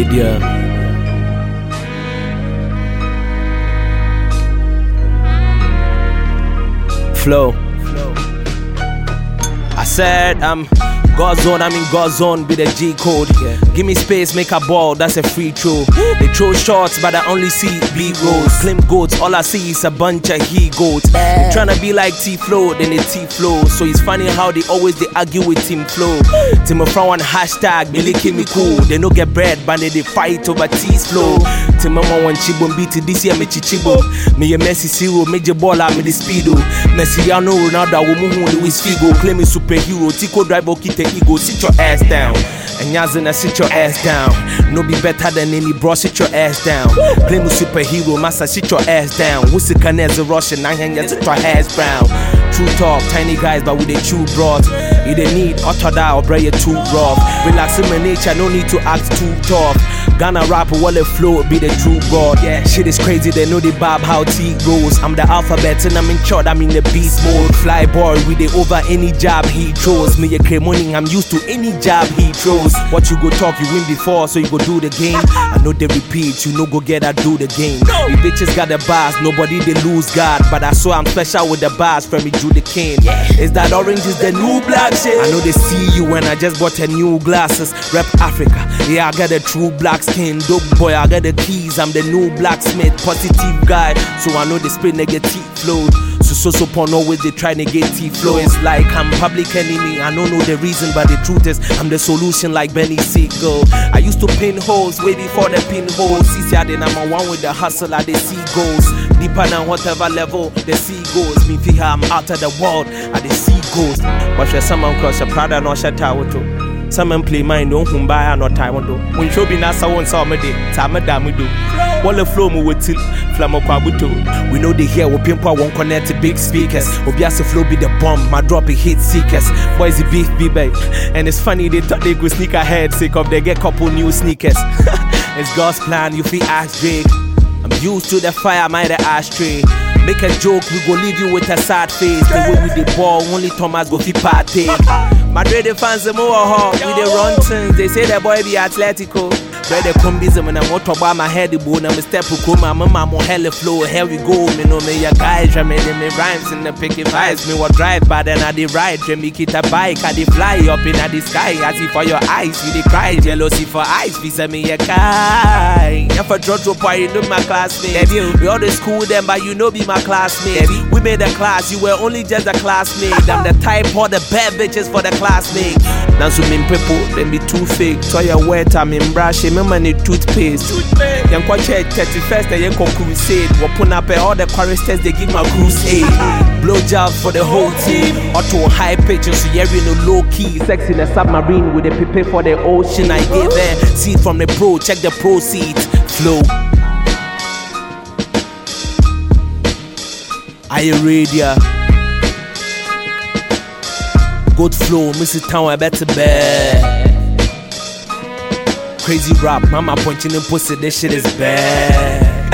Radio. Flow. I said God's zone, I'm in God's zone with a G code. Give me space, make a ball, that's a free throw. They throw shots, but I only see B-rolls. Claim goats, all I see is a bunch of he-goats. They tryna be like T-Flow, then they T-Flow. So it's funny how they argue with Team Flow. Team of one hashtag, me licking me cool. They no get bread, but they fight over T's flow. Team mama one chibo beat this year me chichibo. Me a Messi zero, major baller, me the speedo. Messi I know Ronaldo, woman Luis Figo. Claim me superhero, Tico drive okite ego. Sit your ass down. And Yazina, sit your ass down. No be better than any bro, sit your ass down. Blame a superhero, master, sit your ass down. What's the Caneza Russian? I hang sit your ass brown. True talk, tiny guys, but with a true broad. You don't need utter that or break too rough. Relax in my nature, no need to act too tough. Ghana rapper, wallet flow, be the true god. Yeah, shit is crazy, they know the bob how T goes. I'm the alphabet and I'm in short, I'm in the beast mode. Fly boy with it over any job he throws. Me a morning, I'm used to any job he throws. What you go talk, you win before, so you go do the game. I know they repeat, you know go get I do the game. We bitches got the bars, nobody they lose God. But I saw I'm special with the bars from me Drew the King. Is that orange is the new black shit? I know they see you when I just bought a new glasses. Rep Africa, yeah I got a true black skin. Dope boy, I got the keys, I'm the new blacksmith. Positive guy, so I know they spit negative flow. So porn always they try negative flow. It's like I'm public enemy, I don't know the reason, but the truth is I'm the solution like Benny Siegel. I used to pin holes way before the pinholes. See, then I'm one with the hustle at the seagulls. Deeper than whatever level the sea goes. Me feel I'm out of the world at the sea ghost. But when someone cross your Prada no shut out to. Some play mine don't buy no time do. When show be nasa one saw me day, time damu do. Wall flow mu with flamo kwabuto. We know they hear what people won't connect to big speakers. Obiasa flow be the bomb, my drop it hit seekers. Boys the beef be babe. And it's funny they thought they go sneak ahead, sick of they get couple new sneakers. It's God's plan, you feel ass Drake. I'm used to the fire, my the ashtray. Make a joke, we go leave you with a sad face. The way with the ball, only Thomas go fi party. Madrid fans the more hot with the run things. They say the boy be Atletico. Brother combism and I'm out about my head the bone. I'm a step who come, I'm on hella flow. Here we go, me know me your guys. I made me rhymes in the picky vibes. Me what drive, but then I the ride. Me kit a bike, I the fly up in the sky. I see for your eyes, we the cry. Jealousy for eyes, visa me a guy. If a drug drop, you know my classmate. We all the school them, but you know be my classmate. We made a class, you were only just a classmate. I'm the type for the bad bitches for the classmate. Now so mean people, then be too fake. So you wet, I'm in brush, money toothpaste. Young Quache 31st, they go crusade. Open up all the choristers, they give my crusade. Blow jobs for the whole team. Auto high pitches, so you're in low key. Sex in a submarine with a pipe for the ocean. I gave her seed from the pro, check the proceeds. Flow. Are you ready? Good flow, Mrs. Town, I better bet. Crazy rap, mama punching and pussy, this shit is bad.